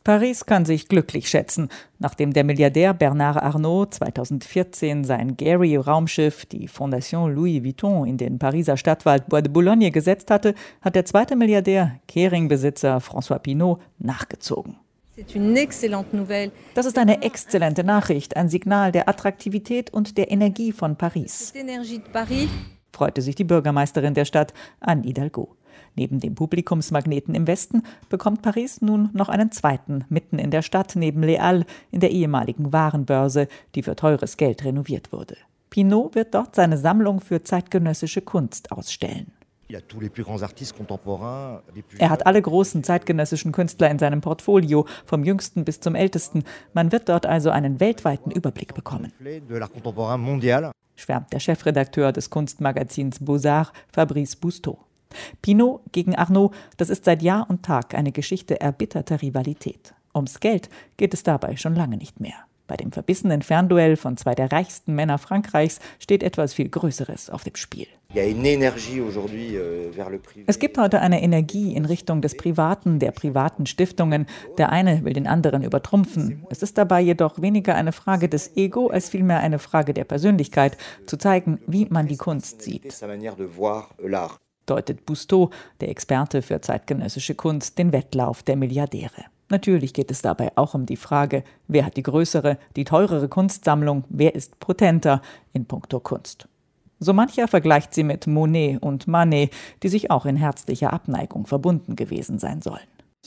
Paris kann sich glücklich schätzen. Nachdem der Milliardär Bernard Arnault 2014 sein Gary-Raumschiff, die Fondation Louis Vuitton, in den Pariser Stadtwald Bois de Boulogne gesetzt hatte, hat der zweite Milliardär, Kering-Besitzer François Pinault, nachgezogen. Das ist eine exzellente Nachricht, ein Signal der Attraktivität und der Energie von Paris, freute sich die Bürgermeisterin der Stadt, Anne Hidalgo. Neben dem Publikumsmagneten im Westen bekommt Paris nun noch einen zweiten, mitten in der Stadt, neben Les Halles, in der ehemaligen Warenbörse, die für teures Geld renoviert wurde. Pinault wird dort seine Sammlung für zeitgenössische Kunst ausstellen. Er hat alle großen zeitgenössischen Künstler in seinem Portfolio, vom jüngsten bis zum ältesten. Man wird dort also einen weltweiten Überblick bekommen, schwärmt der Chefredakteur des Kunstmagazins Beaux-Arts, Fabrice Boustot. Pinault gegen Arnault, das ist seit Jahr und Tag eine Geschichte erbitterter Rivalität. Ums Geld geht es dabei schon lange nicht mehr. Bei dem verbissenen Fernduell von zwei der reichsten Männer Frankreichs steht etwas viel Größeres auf dem Spiel. Es gibt heute eine Energie in Richtung des Privaten, der privaten Stiftungen. Der eine will den anderen übertrumpfen. Es ist dabei jedoch weniger eine Frage des Ego, als vielmehr eine Frage der Persönlichkeit, zu zeigen, wie man die Kunst sieht, deutet Boustot, der Experte für zeitgenössische Kunst, den Wettlauf der Milliardäre. Natürlich geht es dabei auch um die Frage, wer hat die größere, die teurere Kunstsammlung, wer ist potenter in puncto Kunst. So mancher vergleicht sie mit Monet und Manet, die sich auch in herzlicher Abneigung verbunden gewesen sein sollen.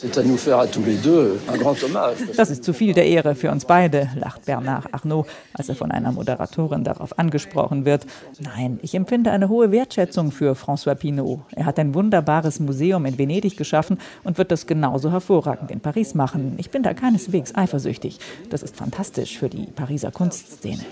Das ist zu viel der Ehre für uns beide, lacht Bernard Arnault, als er von einer Moderatorin darauf angesprochen wird. Nein, ich empfinde eine hohe Wertschätzung für François Pinault. Er hat ein wunderbares Museum in Venedig geschaffen und wird das genauso hervorragend in Paris machen. Ich bin da keineswegs eifersüchtig. Das ist fantastisch für die Pariser Kunstszene.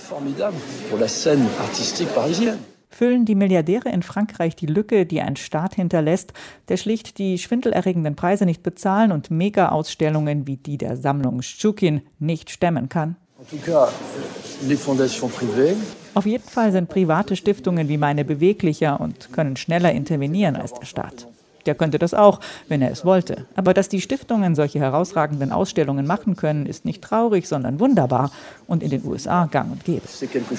Füllen die Milliardäre in Frankreich die Lücke, die ein Staat hinterlässt, der schlicht die schwindelerregenden Preise nicht bezahlen und Mega-Ausstellungen wie die der Sammlung Schtschukin nicht stemmen kann? Auf jeden Fall sind private Stiftungen wie meine beweglicher und können schneller intervenieren als der Staat. Der könnte das auch, wenn er es wollte. Aber dass die Stiftungen solche herausragenden Ausstellungen machen können, ist nicht traurig, sondern wunderbar und in den USA gang und gäbe.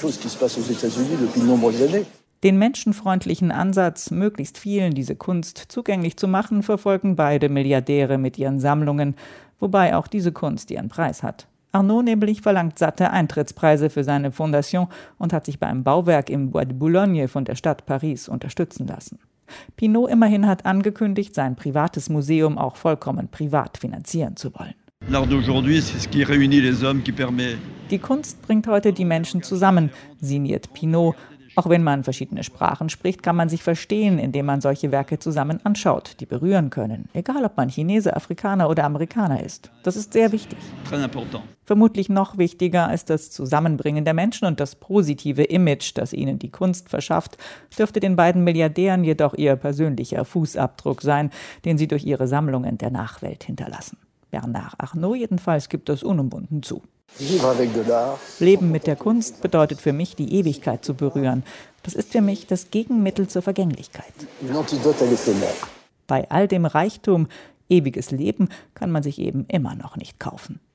Den menschenfreundlichen Ansatz, möglichst vielen diese Kunst zugänglich zu machen, verfolgen beide Milliardäre mit ihren Sammlungen, wobei auch diese Kunst ihren Preis hat. Arnault nämlich verlangt satte Eintrittspreise für seine Fondation und hat sich beim Bauwerk im Bois de Boulogne von der Stadt Paris unterstützen lassen. Pinault immerhin hat angekündigt, sein privates Museum auch vollkommen privat finanzieren zu wollen. Die Kunst bringt heute die Menschen zusammen, sinniert Pinault. Auch wenn man verschiedene Sprachen spricht, kann man sich verstehen, indem man solche Werke zusammen anschaut, die berühren können. Egal, ob man Chinese, Afrikaner oder Amerikaner ist. Das ist sehr wichtig. Vermutlich noch wichtiger als das Zusammenbringen der Menschen und das positive Image, das ihnen die Kunst verschafft, dürfte den beiden Milliardären jedoch ihr persönlicher Fußabdruck sein, den sie durch ihre Sammlungen der Nachwelt hinterlassen. Bernard Arnault jedenfalls gibt das unumwunden zu. Leben mit der Kunst bedeutet für mich, die Ewigkeit zu berühren. Das ist für mich das Gegenmittel zur Vergänglichkeit. Bei all dem Reichtum, ewiges Leben, kann man sich eben immer noch nicht kaufen.